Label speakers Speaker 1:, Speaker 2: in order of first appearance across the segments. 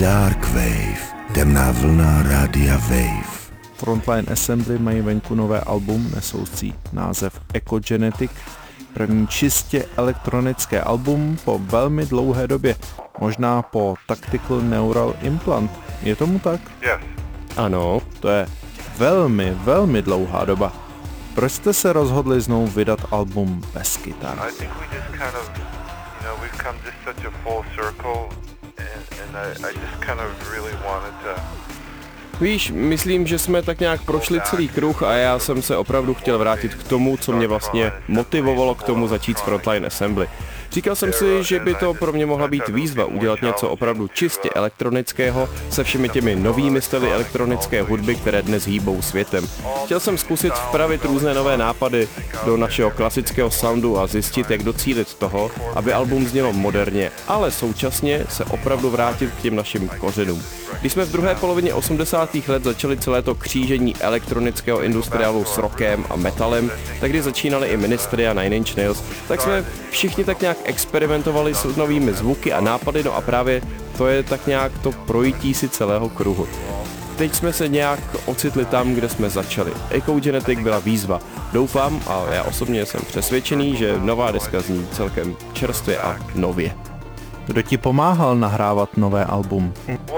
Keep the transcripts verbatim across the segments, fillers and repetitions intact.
Speaker 1: Dark Wave, temná vlna rádia Wave.
Speaker 2: Frontline Assembly mají venku nové album nesoucí název Ecogenetic, první čistě elektronické album po velmi dlouhé době, možná po Tactical Neural Implant. Je tomu tak?
Speaker 3: Yes.
Speaker 2: Ano, to je velmi, velmi dlouhá doba. Proč jste se rozhodli znovu vydat album bez kytar?
Speaker 3: I think we just kind of, you know, we've come just such a full circle and, and I, I just kind of really wanted to.
Speaker 4: Víš, myslím, že jsme tak nějak prošli celý kruh a já jsem se opravdu chtěl vrátit k tomu, co mě vlastně motivovalo k tomu začít s Frontline Assembly. Říkal jsem si, že by to pro mě mohla být výzva udělat něco opravdu čistě elektronického se všemi těmi novými styly elektronické hudby, které dnes hýbou světem. Chtěl jsem zkusit vpravit různé nové nápady do našeho klasického soundu a zjistit, jak docílit toho, aby album znělo moderně, ale současně se opravdu vrátit k těm našim kořenům. Když jsme v druhé polovině osmdesátých let začali celé to křížení elektronického industriálu s rockem a metalem, tak kdy začínali i Ministry a Nine Inch Nails, tak jsme všichni tak nějak experimentovali s novými zvuky a nápady, no a právě to je tak nějak to projití si celého kruhu. Teď jsme se nějak ocitli tam, kde jsme začali. Ecogenetic byla výzva. Doufám a já osobně jsem přesvědčený, že nová deska zní celkem čerstvě a nově.
Speaker 2: Kdo ti pomáhal nahrávat nové album?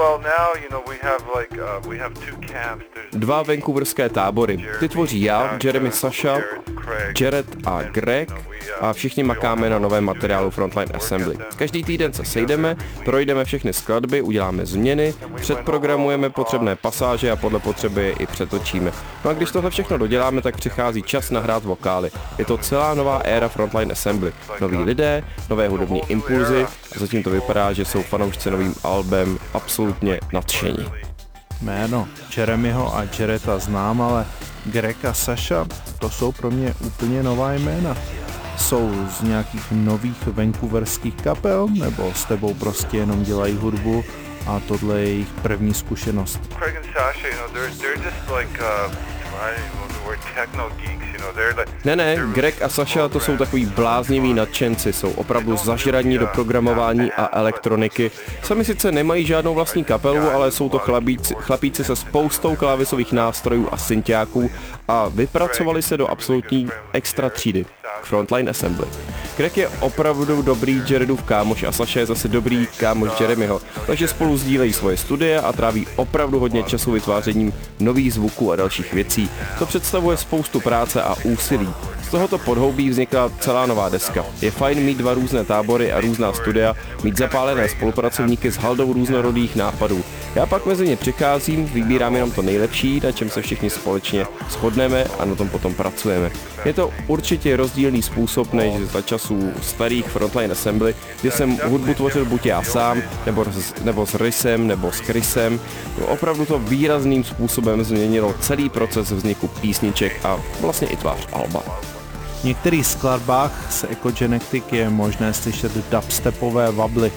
Speaker 4: Dva vancouverské tábory. Ty tvoří já, Jeremy Sasha, Jared a Greg a všichni makáme na novém materiálu Frontline Assembly. Každý týden se sejdeme, projdeme všechny skladby, uděláme změny, předprogramujeme potřebné pasáže a podle potřeby je i přetočíme. No a když tohle všechno doděláme, tak přichází čas nahrát vokály. Je to celá nová éra Frontline Assembly. Noví lidé, nové hudební impulzy a zatím to vypadá, že jsou fanoušci novým albem absolutně nadšení.
Speaker 2: Jméno Jeremyho a Jareta znám, ale Greg a Sasha, to jsou pro mě úplně nová jména. Jsou z nějakých nových vancouverských kapel, nebo s tebou prostě jenom dělají hudbu a tohle je jejich první zkušenost?
Speaker 3: Craig and Sasha, you know, they're, they're just like, uh, I don't know the word techno geeks, you know, they're like...
Speaker 4: Ne, ne, Greg a Sasha to jsou takový blázniví nadšenci, jsou opravdu zažraní do programování a elektroniky. Sami sice nemají žádnou vlastní kapelu, ale jsou to chlapíci, chlapíci se spoustou klávesových nástrojů a synťáků a vypracovali se do absolutní extra třídy. Frontline Assembly. Greg je opravdu dobrý Jaredův kámoš a Sasha je zase dobrý kámoš Jeremyho, takže spolu sdílejí svoje studie a tráví opravdu hodně času vytvářením nových zvuků a dalších věcí. To představuje spoustu práce a úsilí. Z tohoto podhoubí vznikla celá nová deska. Je fajn mít dva různé tábory a různá studia, mít zapálené spolupracovníky s haldou různorodých nápadů. Já pak mezi ně přicházím, vybírám jenom to nejlepší, na čem se všichni společně shodneme a na tom potom pracujeme. Je to určitě rozdílný způsob než za časů starých Frontline Assembly, kdy jsem hudbu tvořil buď já sám, nebo, nebo s Rysem, nebo s Chrisem. Opravdu to výrazným způsobem změnilo celý proces vzniku písniček a vlastně i tvář alba.
Speaker 2: V některých skladbách z Ecogenetic je možné slyšet dubstepové vably.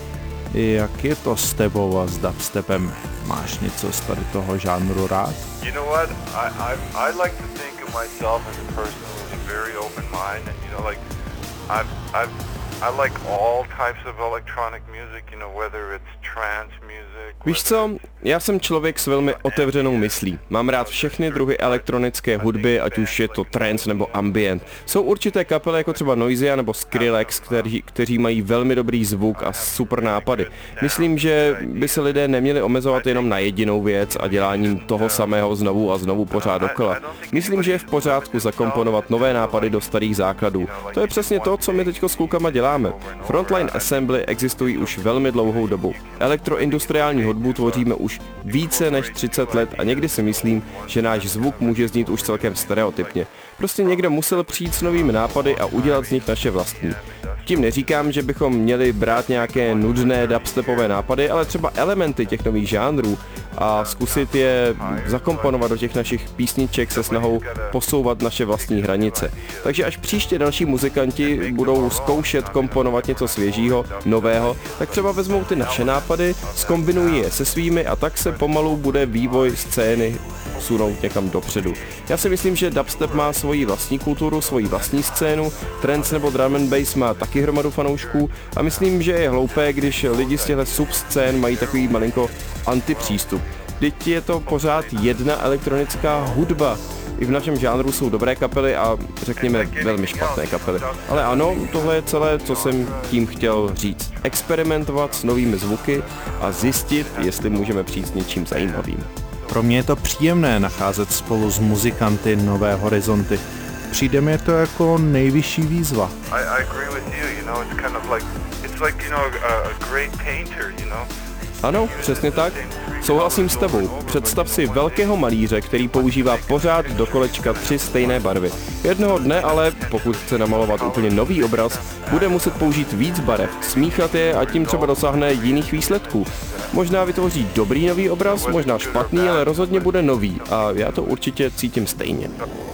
Speaker 2: Jak je to s tebou a s dubstepem? Máš něco z tady toho žánru rád?
Speaker 3: You know what? I, I, I like to think of myself as a person who's very open mind and you know like I've, I've, I like all types of electronic music, you know, whether it's trance music.
Speaker 4: Víš co, já jsem člověk s velmi otevřenou myslí. Mám rád všechny druhy elektronické hudby, ať už je to trance nebo ambient. Jsou určité kapely jako třeba Noisia nebo Skrillex, kteří, kteří mají velmi dobrý zvuk a super nápady. Myslím, že by se lidé neměli omezovat jenom na jedinou věc a děláním toho samého znovu a znovu pořád dokola. Myslím, že je v pořádku zakomponovat nové nápady do starých základů. To je přesně to, co my teďko s klukama děláme. Frontline Assembly existují už velmi dlouhou dobu. Elektroindustriální hudbu tvoříme už více než třicet let a někdy si myslím, že náš zvuk může znít už celkem stereotypně. Prostě někdo musel přijít s novými nápady a udělat z nich naše vlastní. Tím neříkám, že bychom měli brát nějaké nudné dubstepové nápady, ale třeba elementy těch nových žánrů a zkusit je zakomponovat do těch našich písniček se snahou posouvat naše vlastní hranice. Takže až příště další muzikanti budou zkoušet komponovat něco svěžího, nového, tak třeba vezmou ty naše nápady, zkombinují je se svými a tak se pomalu bude vývoj scény sunout někam dopředu. Já si myslím, že dubstep má svoji vlastní kulturu, svoji vlastní scénu, trance nebo drum and bass má taky hromadu fanoušků a myslím, že je hloupé, když lidi z těchto subscén mají takový malinko antipřístup. Vždyť je to pořád jedna elektronická hudba. I v našem žánru jsou dobré kapely a řekněme velmi špatné kapely. Ale ano, tohle je celé, co jsem tím chtěl říct. Experimentovat s novými zvuky a zjistit, jestli můžeme přijít s něčím zajímavým.
Speaker 2: Pro mě je to příjemné nacházet spolu s muzikanty nové horizonty. Přijde mi to jako nejvyšší výzva.
Speaker 3: I, I agree with you, you know, it's kind of like, it's like, you know, a, a great painter, you know.
Speaker 4: Ano, přesně tak. Souhlasím s tebou. Představ si velkého malíře, který používá pořád do kolečka tři stejné barvy. Jednoho dne ale, pokud chce namalovat úplně nový obraz, bude muset použít víc barev, smíchat je a tím třeba dosáhne jiných výsledků. Možná vytvoří dobrý nový obraz, možná špatný, ale rozhodně bude nový a já to určitě cítím stejně.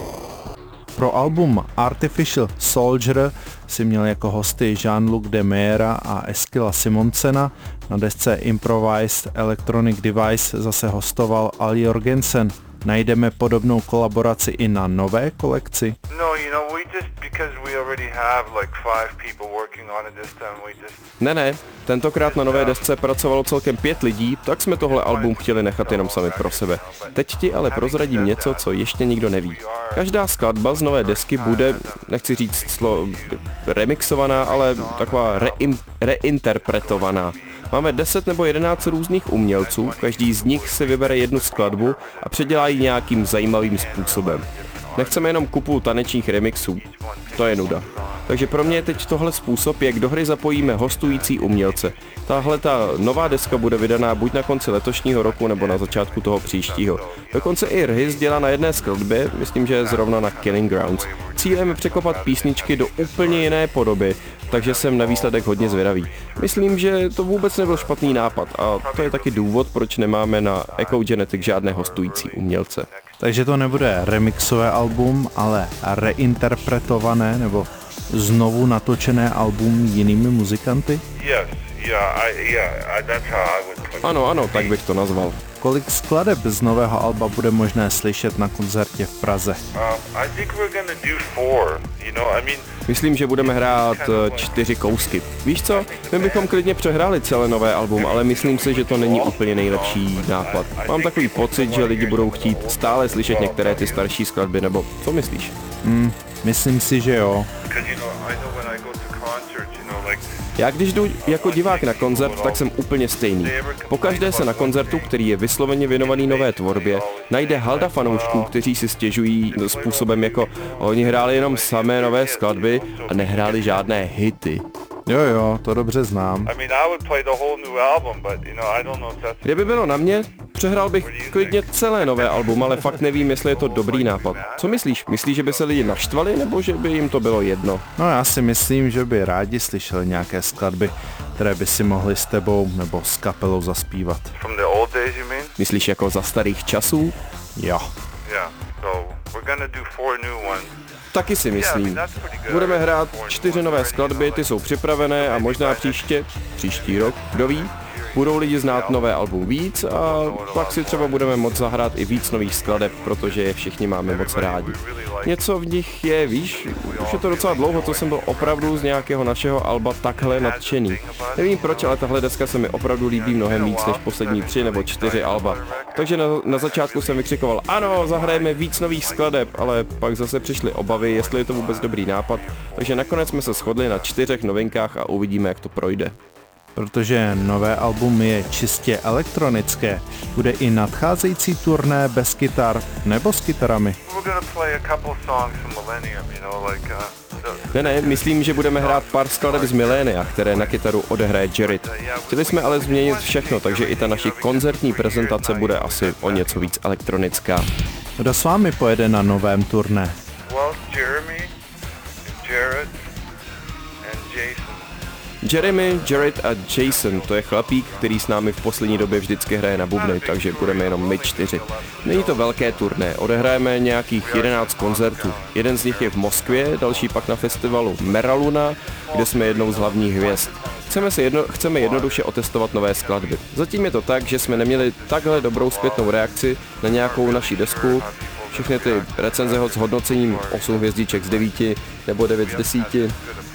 Speaker 2: Pro album Artificial Soldier si měl jako hosty Jean-Luc Demeyra a Eskila Simonsena. Na desce Improvised Electronic Device zase hostoval Al Jorgensen. Najdeme podobnou kolaboraci i na nové kolekci?
Speaker 3: No, you know, we just, because we already have like five people working on it this time, we just...
Speaker 4: Ne, ne, tentokrát na nové desce pracovalo celkem pět lidí, tak jsme tohle album chtěli nechat jenom sami pro sebe. Teď ti ale prozradím něco, co ještě nikdo neví. Každá skladba z nové desky bude, nechci říct slo remixovaná, ale taková reim, reinterpretovaná. Máme deset nebo jedenáct různých umělců, každý z nich si vybere jednu skladbu a předělá ji nějakým zajímavým způsobem. Nechceme jenom kupu tanečních remixů, to je nuda. Takže pro mě je teď tohle způsob, jak do hry zapojíme hostující umělce. Tahle ta nová deska bude vydaná buď na konci letošního roku nebo na začátku toho příštího. Dokonce i Rhys dělá na jedné skladbě, myslím, že je zrovna na Killing Grounds. Cílem je překopat písničky do úplně jiné podoby, takže jsem na výsledek hodně zvědavý. Myslím, že to vůbec nebyl špatný nápad a to je taky důvod, proč nemáme na Echo Genetic žádné hostující umělce.
Speaker 2: Takže to nebude remixové album, ale reinterpretované nebo znovu natočené album jinými muzikanty?
Speaker 3: Yes, yeah, I, yeah, I, that's how I would put it.
Speaker 4: Ano, ano, tak bych to nazval.
Speaker 2: Kolik skladeb z nového alba bude možné slyšet na koncertě v Praze?
Speaker 3: Um, I think we're gonna do four, you know, I mean...
Speaker 4: Myslím, že budeme hrát čtyři kousky. Víš co? My bychom klidně přehráli celé nové album, ale myslím si, že to není úplně nejlepší nápad. Mám takový pocit, že lidi budou chtít stále slyšet některé ty starší skladby, nebo co myslíš?
Speaker 2: Hmm, myslím si, že jo.
Speaker 4: Já když jdu jako divák na koncert, tak jsem úplně stejný. Pokaždé se na koncertu, který je vysloveně věnovaný nové tvorbě, najde halda fanoušků, kteří si stěžují způsobem jako oni hráli jenom samé nové skladby a nehráli žádné hity.
Speaker 2: Jo jo, to dobře znám.
Speaker 4: Kdyby bylo na mě, přehrál bych klidně celé nové album, ale fakt nevím, jestli je to dobrý nápad. Co myslíš? Myslíš, že by se lidi naštvali, nebo že by jim to bylo jedno?
Speaker 2: No já si myslím, že by rádi slyšeli nějaké skladby, které by si mohli s tebou nebo s kapelou zaspívat.
Speaker 4: Myslíš jako za starých časů?
Speaker 2: Jo.
Speaker 4: Taky si myslím. Budeme hrát čtyři nové skladby, ty jsou připravené a možná příště, příští rok, kdo ví, budou lidi znát nové album víc a pak si třeba budeme moct zahrát i víc nových skladeb, protože je všichni máme moc rádi. Něco v nich je, víš, už je to docela dlouho, co jsem byl opravdu z nějakého našeho alba takhle nadšený. Nevím proč, ale tahle deska se mi opravdu líbí mnohem víc než poslední tři nebo čtyři alba. Takže na, na začátku jsem vykřikoval, ano, zahrajeme víc nových skladeb, ale pak zase přišly obavy, jestli je to vůbec dobrý nápad, takže nakonec jsme se shodli na čtyřech novinkách a uvidíme, jak to projde.
Speaker 2: Protože nové album je čistě elektronické, bude i nadcházející turné bez kytar nebo s kytarami.
Speaker 4: Ne, ne, myslím, že budeme hrát pár skladeb z Milénia, které na kytaru odehraje Jared. Chtěli jsme ale změnit všechno, takže i ta naše koncertní prezentace bude asi o něco víc elektronická.
Speaker 2: Kdo s vámi pojede na novém turné?
Speaker 3: Well, Jeremy, Jared and Jason.
Speaker 4: Jeremy, Jared a Jason, to je chlapík, který s námi v poslední době vždycky hraje na bubny, takže budeme jenom my čtyři. Není to velké turné, odehrajeme nějakých jedenáct koncertů. Jeden z nich je v Moskvě, další pak na festivalu Meraluna, kde jsme jednou z hlavních hvězd. chceme, si jedno, chceme jednoduše otestovat nové skladby. Zatím je to tak, že jsme neměli takhle dobrou zpětnou reakci na nějakou naší desku. Všechny ty recenze s hodnocením osm hvězdiček z devíti nebo devět z desíti.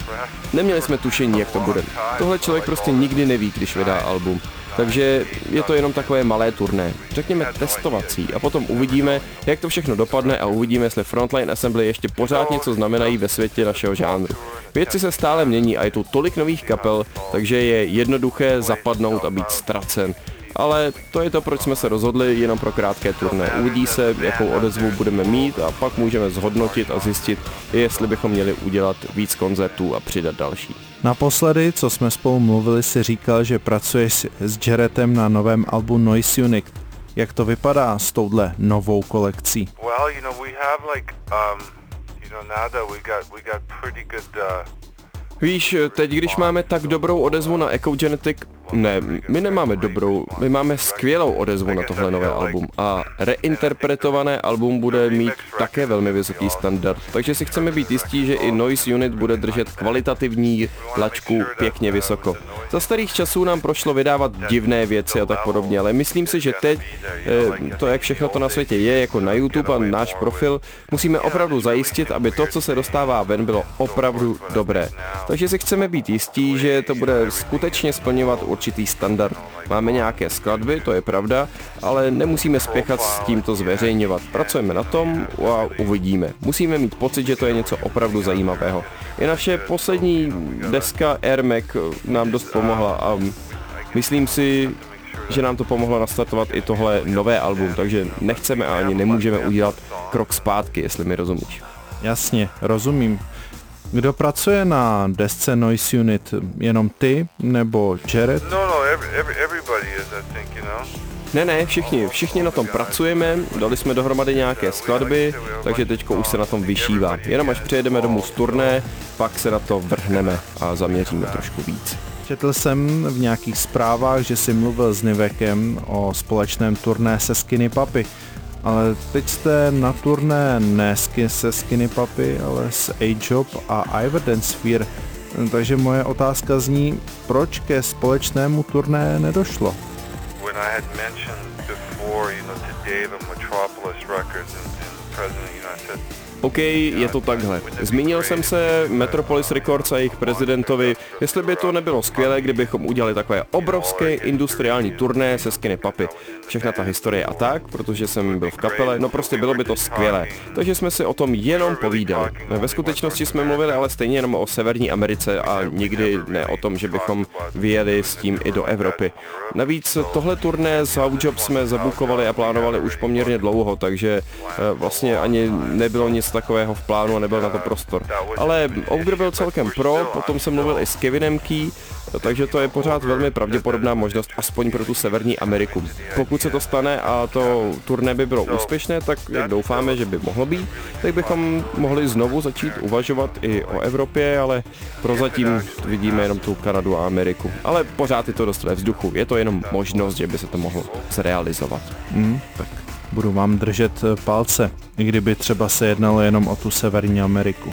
Speaker 4: Neměli jsme tušení, jak to bude. Tohle člověk prostě nikdy neví, když vydá album. Takže je to jenom takové malé turné, řekněme testovací, a potom uvidíme, jak to všechno dopadne a uvidíme, jestli Frontline Assembly ještě pořád něco znamenají ve světě našeho žánru. Věci se stále mění a je tu tolik nových kapel, takže je jednoduché zapadnout a být ztracen. Ale to je to, proč jsme se rozhodli jenom pro krátké turné. Uvidí se, jakou odezvu budeme mít a pak můžeme zhodnotit a zjistit, jestli bychom měli udělat víc koncertů a přidat další.
Speaker 2: Naposledy, co jsme spolu mluvili, si říkal, že pracuješ s Jaretem na novém albu Noise Unit. Jak to vypadá s touhle novou kolekcí?
Speaker 3: Well, you know, we have like, um, you know, now that we got, we got pretty good, uh,
Speaker 4: Víš, teď když máme tak dobrou odezvu na Echo Genetic, ne, my nemáme dobrou, my máme skvělou odezvu na tohle nové album a reinterpretované album bude mít také velmi vysoký standard, takže si chceme být jistí, že i Noise Unit bude držet kvalitativní laťku pěkně vysoko. Za starých časů nám prošlo vydávat divné věci a tak podobně, ale myslím si, že teď to, jak všechno to na světě je, jako na YouTube a náš profil, musíme opravdu zajistit, aby to, co se dostává ven, bylo opravdu dobré. Takže si chceme být jistí, že to bude skutečně splňovat určitý standard. Máme nějaké skladby, to je pravda, ale nemusíme spěchat s tímto zveřejňovat. Pracujeme na tom a uvidíme. Musíme mít pocit, že to je něco opravdu zajímavého. I naše poslední deska Air Mac nám dost pomohla a myslím si, že nám to pomohlo nastartovat i tohle nové album, takže nechceme a ani nemůžeme udělat krok zpátky, jestli mi rozumíš.
Speaker 2: Jasně, rozumím. Kdo pracuje na desce Noise Unit? Jenom ty nebo Jared?
Speaker 3: no, no, every, every, everybody is, I think, you know.
Speaker 4: Ne, ne, všichni, všichni na tom pracujeme, dali jsme dohromady nějaké skladby, takže teďko už se na tom vyšívá. Jenom až přijedeme domů z turné, pak se na to vrhneme a zaměříme trošku víc.
Speaker 2: Četl jsem v nějakých zprávách, že jsi mluvil s Nivekem o společném turné se Skinny Puppy. Ale teď jste na turné ne se Skinny Puppy, ale s A-Job a Iverdance Sphere. Takže moje otázka zní, proč ke společnému turné nedošlo?
Speaker 3: When I had mentioned before, you know, to Dave and Metropolis Records and, and President, you know, I said,
Speaker 4: OK, je to takhle. Zmínil jsem se Metropolis Records a jejich prezidentovi, jestli by to nebylo skvělé, kdybychom udělali takové obrovské industriální turné se Skinny Puppy. Všechna ta historie a tak, protože jsem byl v kapele, no prostě bylo by to skvělé. Takže jsme si o tom jenom povídali. Ve skutečnosti jsme mluvili ale stejně jenom o Severní Americe a nikdy ne o tom, že bychom vyjeli s tím i do Evropy. Navíc tohle turné s Outjob jsme zabukovali a plánovali už poměrně dlouho, takže vlastně ani nebylo nic takového v plánu a nebyl na to prostor. Ale Ogre byl celkem pro, potom jsem mluvil i s Kevinem Key, takže to je pořád velmi pravděpodobná možnost, aspoň pro tu Severní Ameriku. Pokud se to stane a to turné by bylo úspěšné, tak jak doufáme, že by mohlo být, tak bychom mohli znovu začít uvažovat i o Evropě, ale prozatím vidíme jenom tu Kanadu a Ameriku. Ale pořád je to dost ve vzduchu, je to jenom možnost, že by se to mohlo zrealizovat.
Speaker 2: Hmm, tak budu vám držet palce, i kdyby třeba se jednalo jenom o tu Severní Ameriku.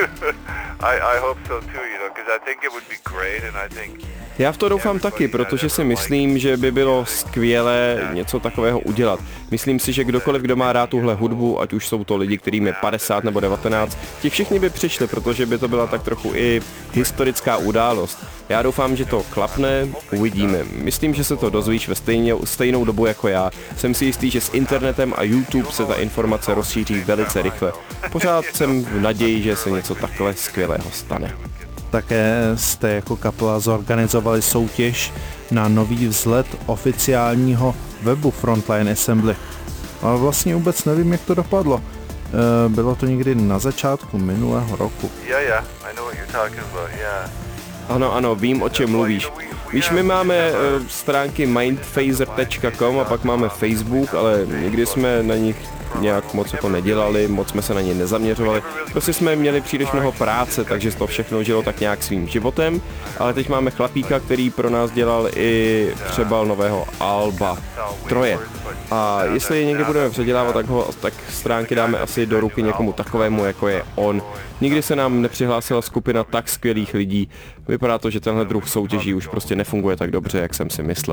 Speaker 3: I, I hope so too, you know, because I think it would be great and I think
Speaker 4: Já v to doufám taky, protože si myslím, že by bylo skvělé něco takového udělat. Myslím si, že kdokoliv, kdo má rád tuhle hudbu, ať už jsou to lidi, kterým je padesát nebo devatenáct, ti všichni by přišli, protože by to byla tak trochu i historická událost. Já doufám, že to klapne, uvidíme. Myslím, že se to dozvíš ve stejně, stejnou dobu jako já. Jsem si jistý, že s internetem a YouTube se ta informace rozšíří velice rychle. Pořád jsem v naději, že se něco takhle skvělého stane.
Speaker 2: Také jste jako kapela zorganizovali soutěž na nový vzhled oficiálního webu Frontline Assembly. Ale vlastně vůbec nevím, jak to dopadlo. Bylo to někdy na začátku minulého roku.
Speaker 3: yeah, yeah, I know what you're talking about, yeah.
Speaker 4: Ano, ano, vím, o čem mluvíš. Víš, my máme uh, stránky mindphaser tečka com a pak máme Facebook, ale nikdy jsme na nich nějak moc jako nedělali, moc jsme se na ně nezaměřovali. Prostě jsme měli příliš mnoho práce, takže to všechno žilo tak nějak svým životem, ale teď máme chlapíka, který pro nás dělal i přebal nového alba Troje. A jestli je někdy budeme předělávat, tak, ho, tak stránky dáme asi do ruky někomu takovému, jako je on. Nikdy se nám nepřihlásila skupina tak skvělých lidí. Vypadá to, že tenhle druh soutěží už prostě nefunguje tak dobře, jak jsem si myslel.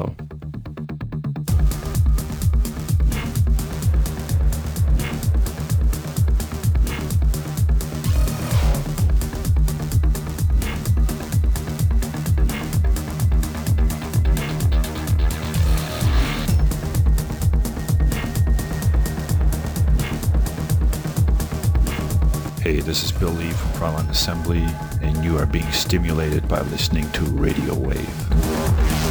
Speaker 5: Hey, this is Bill Lee from Frontline Assembly, and you are being stimulated by listening to Radio Wave.